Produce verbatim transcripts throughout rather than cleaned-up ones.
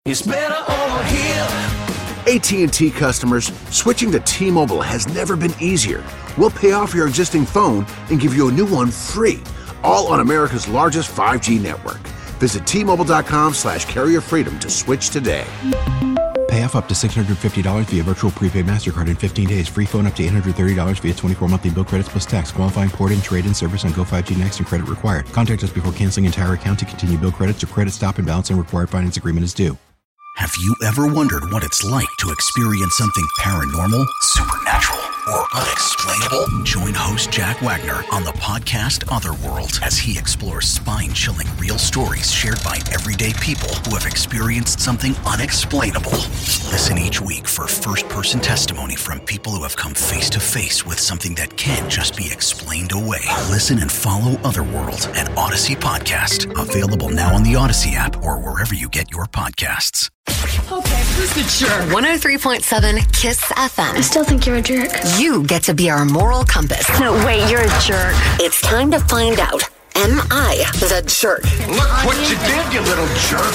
It's better over here. A T and T customers, switching to T-Mobile has never been easier. We'll pay off your existing phone and give you a new one free, all on America's largest five G network. Visit T-Mobile.com slash carrier freedom to switch today. Pay off up to six hundred fifty dollars via virtual prepaid MasterCard in fifteen days. Free phone up to eight hundred thirty dollars via twenty-four monthly bill credits plus tax. Qualifying port and trade-in service on Go five G Next and credit required. Contact us before canceling entire account to continue bill credits or credit stop and balance and required finance agreement is due. Have you ever wondered what it's like to experience something paranormal, supernatural, or unexplainable? Join host Jack Wagner on the podcast Otherworld as he explores spine-chilling real stories shared by everyday people who have experienced something unexplainable. Listen each week for first-person testimony from people who have come face-to-face with something that can't just be explained away. Listen and follow Otherworld, an Odyssey podcast. Available now on the Odyssey app or wherever you get your podcasts. Okay, who's the jerk? one oh three point seven KISS F M. I still think you're a jerk. You get to be our moral compass. No, wait, you're a jerk. It's time to find out, am I the jerk? Look what you did, you little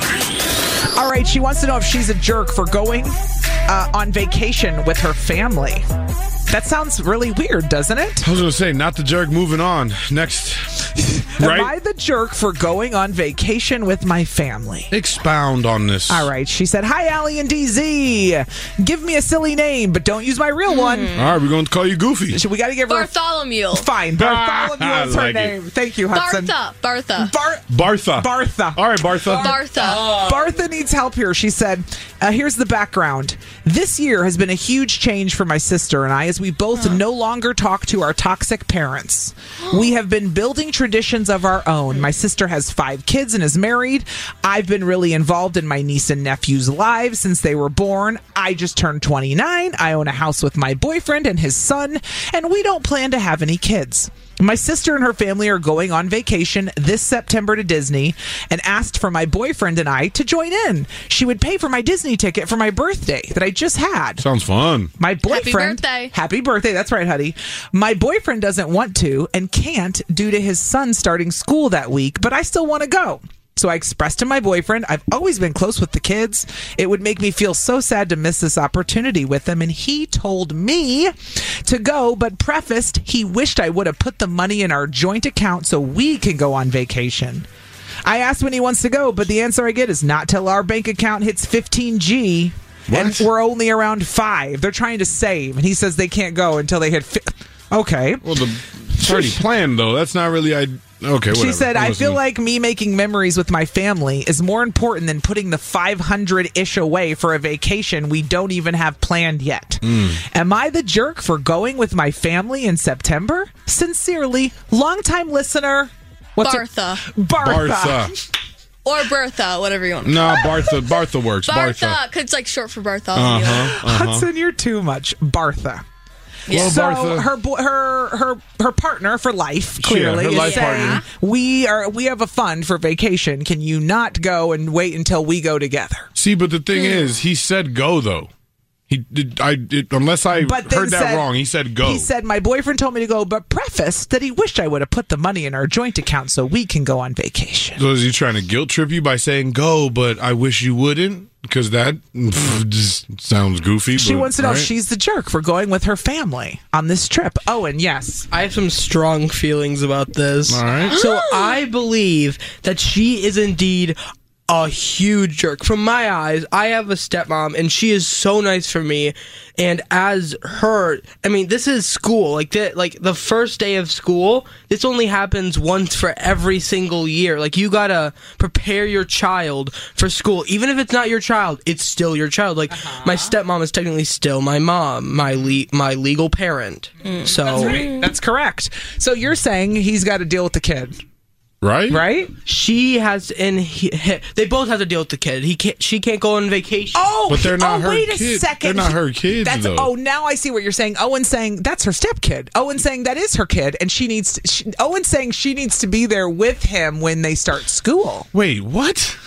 jerk. All right, she wants to know if she's a jerk for going uh, on vacation with her family. That sounds really weird, doesn't it? I was going to say, not the jerk, moving on. Next. Right? Am I the jerk for going on vacation with my family? Expound on this. All right. She said, hi, Allie and D Z. Give me a silly name, but don't use my real mm. one. All right, we're going to call you Goofy. So we got to give her Bartholomew. A... Fine. Bartholomew is her like name. It. Thank you, Hudson. Bartha. Bartha. Bar- Bartha. Bartha. All right, Bartha. Bartha. Uh, Bartha needs help here. She said, uh, here's the background. This year has been a huge change for my sister and I as we both huh. no longer talk to our toxic parents. We have been building traditions of our own. My sister has five kids and is married. I've been really involved in my niece and nephew's lives since they were born. I just turned twenty-nine. I own a house with my boyfriend and his son, and we don't plan to have any kids. My sister and her family are going on vacation this September to Disney and asked for my boyfriend and I to join in. She would pay for my Disney ticket for my birthday that I just had. Sounds fun. My boyfriend... Happy birthday. Happy birthday. That's right, Huddy. My boyfriend doesn't want to and can't due to his son starting school that week, but I still want to go. So I expressed to my boyfriend, I've always been close with the kids. It would make me feel so sad to miss this opportunity with them. And he told me to go, but prefaced he wished I would have put the money in our joint account so we can go on vacation. I asked when he wants to go, but the answer I get is not till our bank account hits fifteen G. What? And we're only around five. They're trying to save. And he says they can't go until they hit... Fi- okay. Well, the, it's already planned, though. That's not really... I. Okay, whatever. She said, I'm I listening. feel like me making memories with my family is more important than putting the five hundred-ish away for a vacation we don't even have planned yet. Mm. Am I the jerk for going with my family in September? Sincerely, longtime listener. What's Bartha. Bartha. Bartha. Or Bertha, whatever you want. No, Bartha. Bartha works. Bartha, because it's like short for Bartholomew. Uh-huh, uh-huh. Hudson, you're too much. Bartha. Yeah. So Bartha. her bo- her her her partner for life clearly Yeah, her is life saying partner. we are we have a fund for vacation. Can you not go and wait until we go together? See, but the thing Hmm. is, he said go though. He did. I did, unless I But then heard that said- wrong. He said go. He said my boyfriend told me to go, but prefaced that he wished I would have put the money in our joint account so we can go on vacation. So is he trying to guilt trip you by saying go, but I wish you wouldn't? Because that pff, just sounds goofy. She but, wants to know right? if she's the jerk for going with her family on this trip. Owen, yes. I have some strong feelings about this. All right. So I believe that she is indeed a huge jerk. From my eyes, I have a stepmom, and she is so nice for me. And as her, I mean, this is school. Like the, like the first day of school, this only happens once for every single year. Like, you gotta prepare your child for school. Even if it's not your child, it's still your child. Like, uh-huh. my stepmom is technically still my mom, my le- my legal parent. Mm. So That's right. That's correct. So you're saying he's got to deal with the kid. Right? Right? She has, and he, he, they both have to deal with the kid. He can't. She can't go on vacation. Oh, But they're not oh, her wait a kids. second. They're not her kids, That's, though. Oh, now I see what you're saying. Owen's saying that's her stepkid. Owen's saying that is her kid, and she needs. To, she, Owen's saying she needs to be there with him when they start school. Wait, what?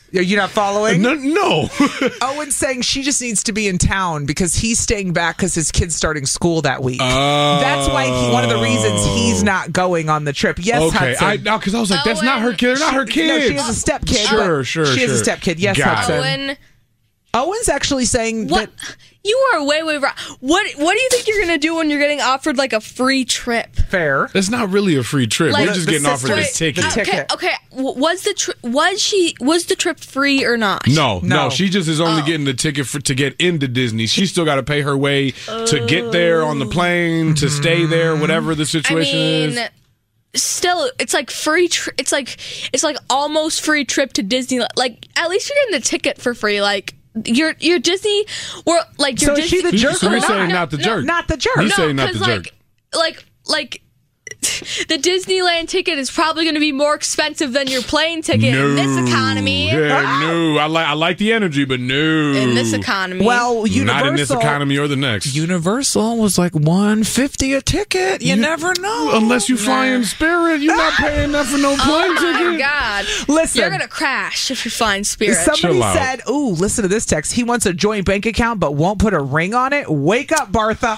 Are you not following? No. no. Owen's saying she just needs to be in town because he's staying back because his kid's starting school that week. Uh, That's why he, one of the reasons he's not going on the trip. Yes, okay. Hudson. I no, because I was like, that's Owen, not her kid. They're not her kid. No, she has a step kid. Sure, sure, She sure. has a step kid. Yes, Got Hudson. Owen. Owen's actually saying what? that you are way, way wrong. What What do you think you're gonna do when you're getting offered like a free trip? Fair. It's not really a free trip. Like, We're just getting offered a ticket. The ticket. Okay, okay. Was the tri- was she was the trip free or not? No, no, No. She just is only Oh. getting the ticket for to get into Disney. She still got to pay her way to get there on the plane, to stay there, whatever the situation I mean, is. Still, it's like free. Tri- it's like it's like almost free trip to Disney. Like at least you're getting the ticket for free. Like. You're you're Disney, or like you're So is Disney. she the jerk So or he's not? saying not the no, jerk. Not the jerk. He's no, saying not the 'cause, jerk. like, like, like, the Disneyland ticket is probably going to be more expensive than your plane ticket No. in this economy. Yeah, no. I like I like the energy, but no. In this economy. Well, Universal, not in this economy or the next. Universal was like one fifty a ticket. You, You- never know. Unless you fly in Spirit, you're not paying that for no plane oh my ticket. God. Listen. You're going to crash if you fly in Spirit. Somebody Chill out. said, "Ooh, listen to this text. He wants a joint bank account, but won't put a ring on it. Wake up, Bartha."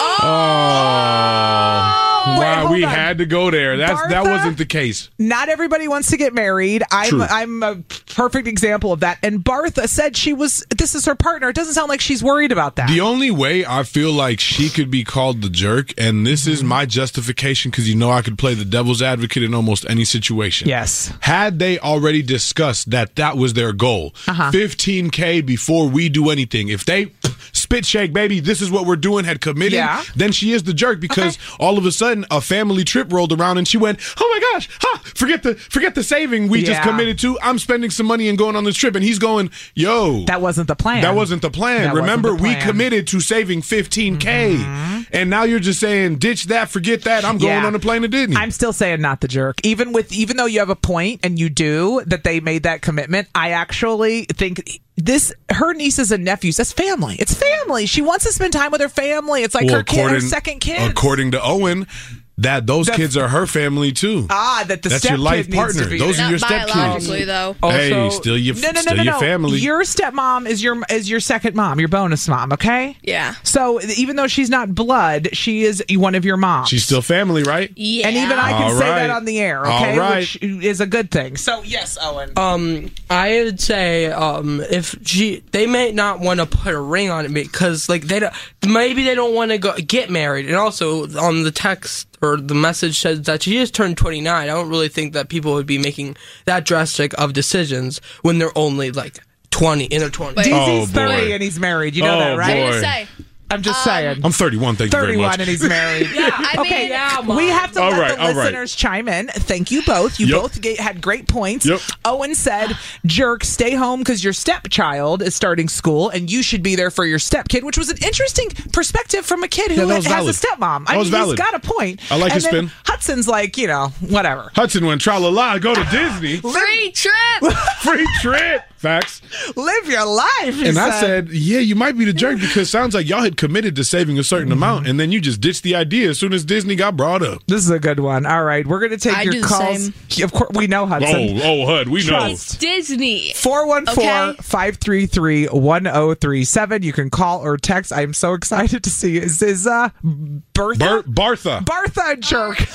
Oh. Wait, Wow, hold we on. had to go there. That's that Bartha? wasn't the case. Not everybody wants to get married. I'm True. I'm a perfect example of that. And Bartha said she was. This is her partner. It doesn't sound like she's worried about that. The only way I feel like she could be called the jerk, and this is my justification because you know I could play the devil's advocate in almost any situation. Yes. Had they already discussed that that was their goal, Uh-huh. fifteen K before we do anything, if they spit shake, baby, this is what we're doing, had committed, Yeah. then she is the jerk because all of a sudden a family trip rolled around and she went, oh my gosh, huh, forget the forget the saving we just Yeah. committed to. I'm spending some money and going on this trip. And he's going, yo. That wasn't the plan. That wasn't the plan. That wasn't Remember, the we plan. committed to saving fifteen K. Mm-hmm. And now you're just saying, ditch that, forget that. I'm going Yeah. on a plane to Disney. I'm still saying not the jerk. Even with even though you have a point and you do that they made that commitment, I actually think this her nieces and nephews, that's family. It's family. She wants to spend time with her family. It's like Well, her kid, her according- second kid. According to Owen, that those The- kids are her family too. Ah, that the That's step your life kid needs partner. to be Those there. are your Not step biologically, kids. though. Hey, Also- still your no, no, no, still no, your no. family. Your stepmom is your is your second mom, your bonus mom. Okay. Yeah. So even though she's not blood, she is one of your moms. She's still family, right? Yeah. And even I can All say right. that on the air, All okay? right. Which is a good thing. So yes, Owen. Um, I would say um, if she, they may not want to put a ring on it because like they don't, maybe they don't want to go get married. And also on the text or the message says that she just turned twenty-nine. I don't really think that people would be making that drastic of decisions when they're only like twenty in their twenties. Wait. D's Oh, thirty boy. and he's married. You know Oh, that, right? What boy. did it say? I'm just saying. I'm thirty-one. Thank you very thirty-one much. and he's married. Yeah, I okay, mean- Yeah, Mom. we have to All let right, the all right. listeners chime in. Thank you both. You Yep. both ga- had great points. Yep. Owen said, "Jerk, stay home because your stepchild is starting school, and you should be there for your stepkid," which was an interesting perspective from a kid who Yeah, that was has valid. a stepmom. I That was mean, valid. he's got a point. I like and his then spin. Hudson's like, you know, whatever. Hudson went tra la la, go to Disney. Free trip. Free trip. Facts. Live your life. he And I said, yeah, you might be the jerk because sounds like y'all had committed to saving a certain amount and then you just ditched the idea as soon as Disney got brought up. This is a good one. All right, we're going to take I your do the calls. same. Of course, we know Hudson. Oh, oh, Hud, we know. It's Disney. four one four, five three three, one zero three seven. You can call or text. I'm so excited to see. Is is uh Bertha? Bar- Bartha. Bartha jerk.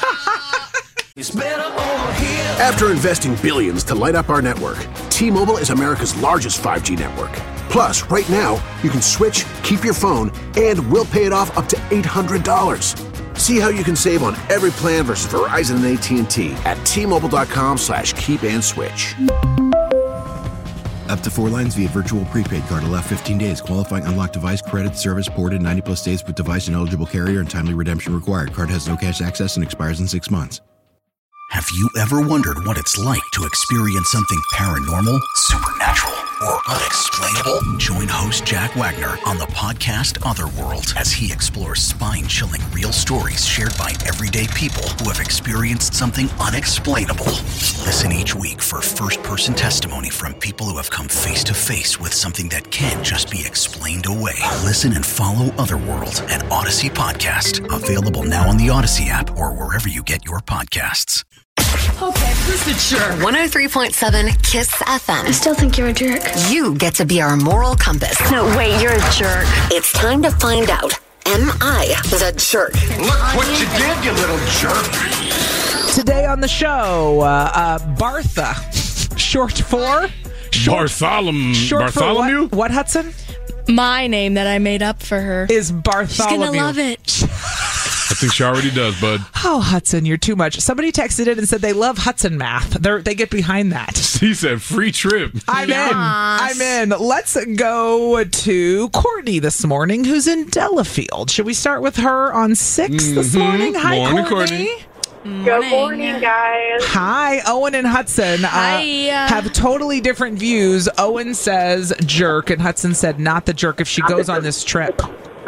After investing billions to light up our network, T-Mobile is America's largest five G network. Plus, right now, you can switch, keep your phone, and we'll pay it off up to eight hundred dollars. See how you can save on every plan versus Verizon and A T and T at T-Mobile.com slash keep and switch. Up to four lines via virtual prepaid card. Allow fifteen days. Qualifying unlocked device credit service ported ninety plus days with device and eligible carrier and timely redemption required. Card has no cash access and expires in six months. Have you ever wondered what it's like to experience something paranormal, supernatural, or unexplainable? Join host Jack Wagner on the podcast Otherworld as he explores spine-chilling real stories shared by everyday people who have experienced something unexplainable. Listen each week for first-person testimony from people who have come face-to-face with something that can't just be explained away. Listen and follow Otherworld, an Odyssey podcast. Available now on the Odyssey app or wherever you get your podcasts. Okay, who's the jerk? one oh three point seven KISS F M. I still think you're a jerk. You get to be our moral compass. No, wait, you're a jerk. It's time to find out. Am I the jerk? Look what you did, you little jerk. Today on the show, uh, uh, Bartha, short for? Short, Bartholomew. short Bartholomew? For what, what, Hudson? My name that I made up for her. Is Bartholomew. She's gonna love it. I think she already does, bud. Oh, Hudson, you're too much. Somebody texted in and said they love Hudson math. They're, they get behind that. He said free trip. I'm in. I'm in. Let's go to Courtney this morning, who's in Delafield. Should we start with her on six this Mhm. morning? Hi, Morning, Courtney. Courtney. Good morning, guys. Hi, Owen and Hudson uh, Hi. have totally different views. Owen says jerk, and Hudson said not the jerk if she goes on this trip.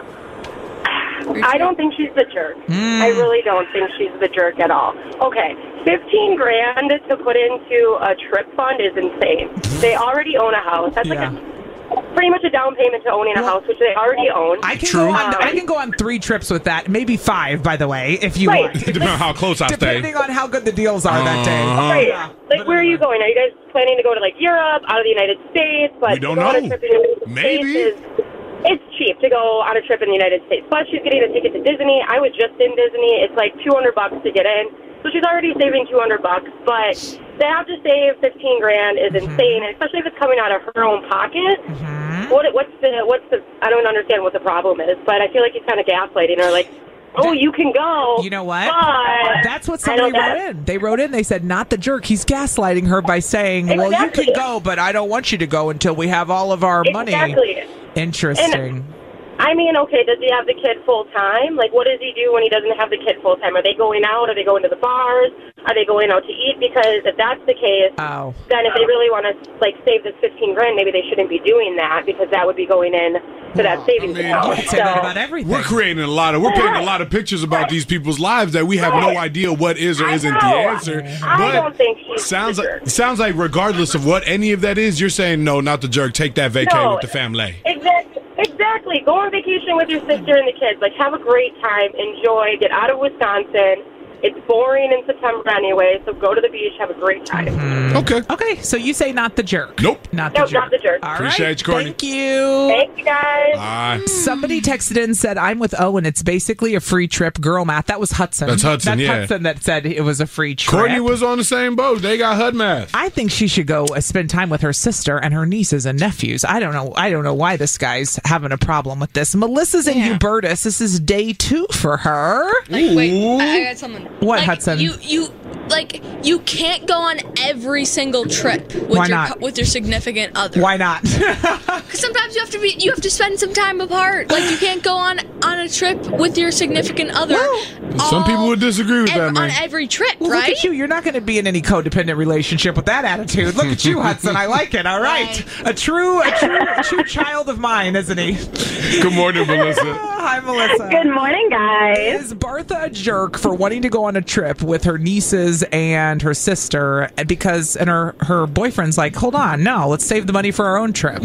I don't think she's the jerk. I really don't think she's the jerk at all. Okay, fifteen grand to put into a trip fund is insane. They already own a house. That's Yeah. like a, pretty much a down payment to owning a house, which they already own. I can True. go on. Um, I can go on three trips with that, maybe five, by the way, if you Right. want. Depending on how close I stay. Depending on how good the deals are that day. Uh-huh. Right. Yeah. Like, where are you going? Are you guys planning to go to, like, Europe, out of the United States? But We don't to go on a know. trip in the United Maybe. States is, it's cheap to go on a trip in the United States. Plus, she's getting a ticket to Disney. I was just in Disney. It's like two hundred bucks to get in. So she's already saving two hundred bucks. But to have to save fifteen grand is insane, and especially if it's coming out of her own pocket. What, what's the, what's the, I don't understand what the problem is, but I feel like he's kind of gaslighting her, like, oh, you can go. You know what? But That's what I somebody don't wrote know. in. They wrote in. They said, "Not the jerk." He's gaslighting her by saying, "Well, you Exactly. can go, but I don't want you to go until we have all of our money." Exactly. Interesting. I mean, okay, does he have the kid full time? Like, what does he do when he doesn't have the kid full time? Are they going out? Are they going to the bars? Are they going out to eat? Because if that's the case, Oh. then if they really want to like save this fifteen grand, maybe they shouldn't be doing that because that would be going in to that savings I mean, account. You can say that So- about everything. We're creating a lot of, we're painting a lot of pictures about these people's lives that we have no idea what is or I isn't the know. answer. I But don't think she's sounds the like jerk. sounds like regardless of what any of that is, you're saying no, not the jerk. Take that vacay No. with the family. Exactly. Exactly. Go on vacation with your sister and the kids. Like, have a great time. Enjoy. Get out of Wisconsin. It's boring in September anyway, so go to the beach. Have a great time. Okay. Okay, so you say not the jerk. Nope. Not the No, jerk. not the jerk. All Appreciate right. you, Courtney. Thank you. Thank you, guys. Bye. Somebody texted in and said, "I'm with Owen. It's basically a free trip." Girl math. That was Hudson. That's Hudson, That's yeah. Hudson that said it was a free trip. Courtney was on the same boat. They got H U D math. I think she should go uh, spend time with her sister and her nieces and nephews. I don't know. I don't know why this guy's having a problem with this. Melissa's in Yeah. Hubertus. This is day two for her. Like, wait, I, I got something. What, like, Hudson? You, you, like, you can't go on every single trip with Why your not? co- with your significant other. Why not? Because sometimes you have to be, you have to spend some time apart. Like, you can't go on on a trip with your significant other. Some people would disagree with ev- that, man. on every trip, Well, right? Look at you. You're not going to be in any codependent relationship with that attitude. Look at you, Hudson. I like it. All right. A true, a true, a true child of mine, isn't he? Good morning, Melissa. Hi, Melissa. Good morning, guys. Is Bartha a jerk for wanting to go on a trip with her nieces and her sister because, and her, her boyfriend's like, hold on, no, let's save the money for our own trip?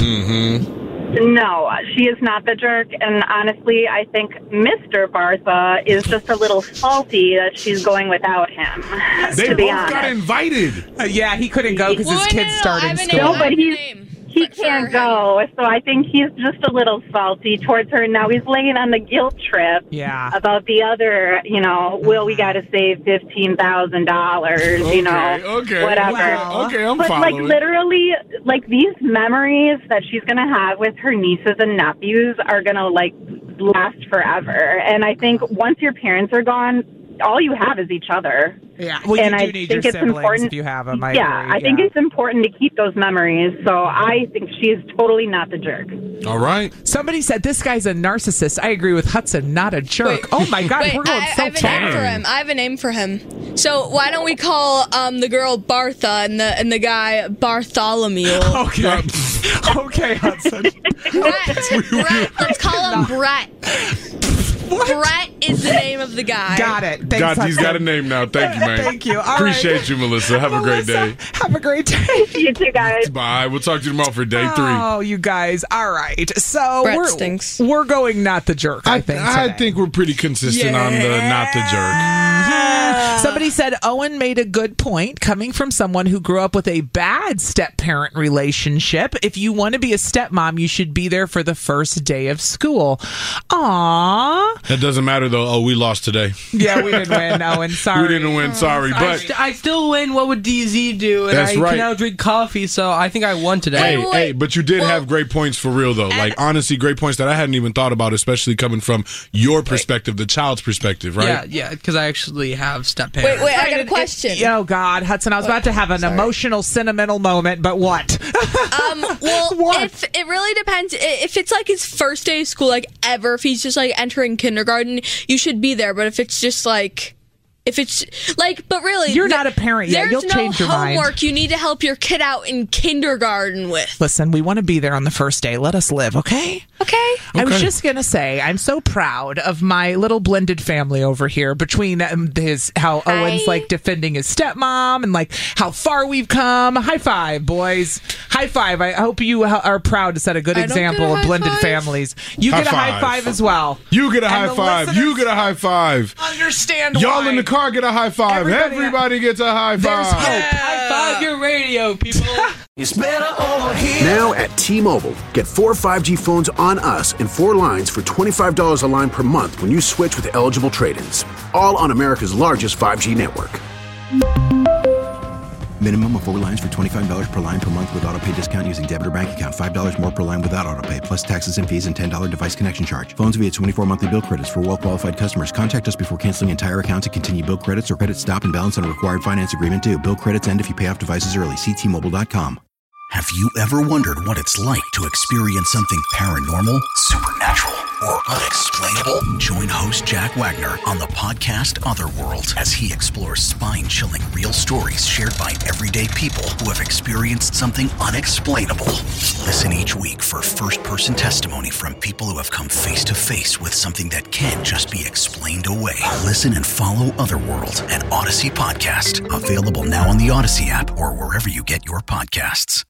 No, she is not the jerk. And honestly, I think Mister Bartha is just a little salty that she's going without him. They to be both honest. got invited. Uh, yeah, he couldn't go because his Well, kids no, no, started I have a school. name. No, but he's, he for can't him. go. So I think he's just a little salty towards her. Now he's laying on the guilt trip Yeah. about the other, you know, well, we got to save fifteen thousand dollars, you know, okay, whatever. Wow. Okay, I'm But like following. literally, like these memories that she's gonna have with her nieces and nephews are gonna like last forever. And I think once your parents are gone, all you have is each other. Yeah, well, and you do I need think your it's siblings important if you have them. I yeah, agree, I think yeah. it's important to keep those memories. So I think she is totally not the jerk. All right. Somebody said this guy's a narcissist. I agree with Hudson, not a jerk. Oh my God, Wait, we're going I, so I have a name for far. him. I have a name for him. So why don't we call um, the girl Bartha and the and the guy Bartholomew? Okay, okay, Hudson. Brett. Brett. Let's call him Brett. What? Brett is the name of the guy. Got it. Thanks, God, he's Hudson. got a name now. Thank you, man. Thank you. All Appreciate right. you, Melissa. Have a great Melissa, day. Have a great day. You two guys. Bye. We'll talk to you tomorrow for day three. Oh, you guys. All right. So Brett we're stinks. we're going not the jerk. I, I, think. I today. think we're pretty consistent on the not the jerk. Uh, Somebody said Owen made a good point coming from someone who grew up with a bad step-parent relationship. If you want to be a stepmom, you should be there for the first day of school. Aww. That doesn't matter, though. Oh, we lost today. Yeah, we didn't win, Owen. Sorry. We didn't win. Sorry. I, But st- I still win. What would D Z do? And That's I right. can now drink coffee, so I think I won today. Hey, hey, but you did have great points for real, though. Like, honestly, great points that I hadn't even thought about, especially coming from your perspective, the child's perspective, right? Yeah, yeah, because I actually have step parents. Wait, wait, I got a question. Oh, God, Hudson, I was about to have an emotional, sentimental moment, but what? Um, well, if it really depends. I- If it's like his first day of school, like ever, if he's just like entering kindergarten, you should be there. But if it's just like, if it's like, but really, You're th- not a parent yet. There's You'll no change your mind. homework you need to help your kid out in kindergarten with. Listen, we want to be there on the first day. Let us live, okay? Okay. I was Okay. just going to say, I'm so proud of my little blended family over here between um, his, how Owen's like defending his stepmom and like how far we've come. High five, boys. High five. I hope you ha- are proud to set a good I don't example get a of high blended five. families. You High get a high five. five as well. You get a And high the five. listeners You get a high five. Understand Y'all why. in the car get a high five. Everybody- Everybody, gets a high There's five. hope. High five your radio, people. It's better over here. Now at T-Mobile, get four five G phones on us and four lines for twenty-five dollars a line per month when you switch with eligible trade-ins. All on America's largest five G network. Minimum of four lines for twenty-five dollars per line per month with auto pay discount using debit or bank account. five dollars more per line without auto pay, plus taxes and fees and ten dollars device connection charge. Phones via twenty-four monthly bill credits for well-qualified customers. Contact us before canceling entire account to continue bill credits or credit stop and balance on a required finance agreement due. Bill credits end if you pay off devices early. See T Mobile dot com. Have you ever wondered what it's like to experience something paranormal, supernatural, or unexplainable? Join host Jack Wagner on the podcast Otherworld as he explores spine-chilling real stories shared by everyday people who have experienced something unexplainable. Listen each week for first-person testimony from people who have come face-to-face with something that can't just be explained away. Listen and follow Otherworld, an Odyssey podcast, available now on the Odyssey app or wherever you get your podcasts.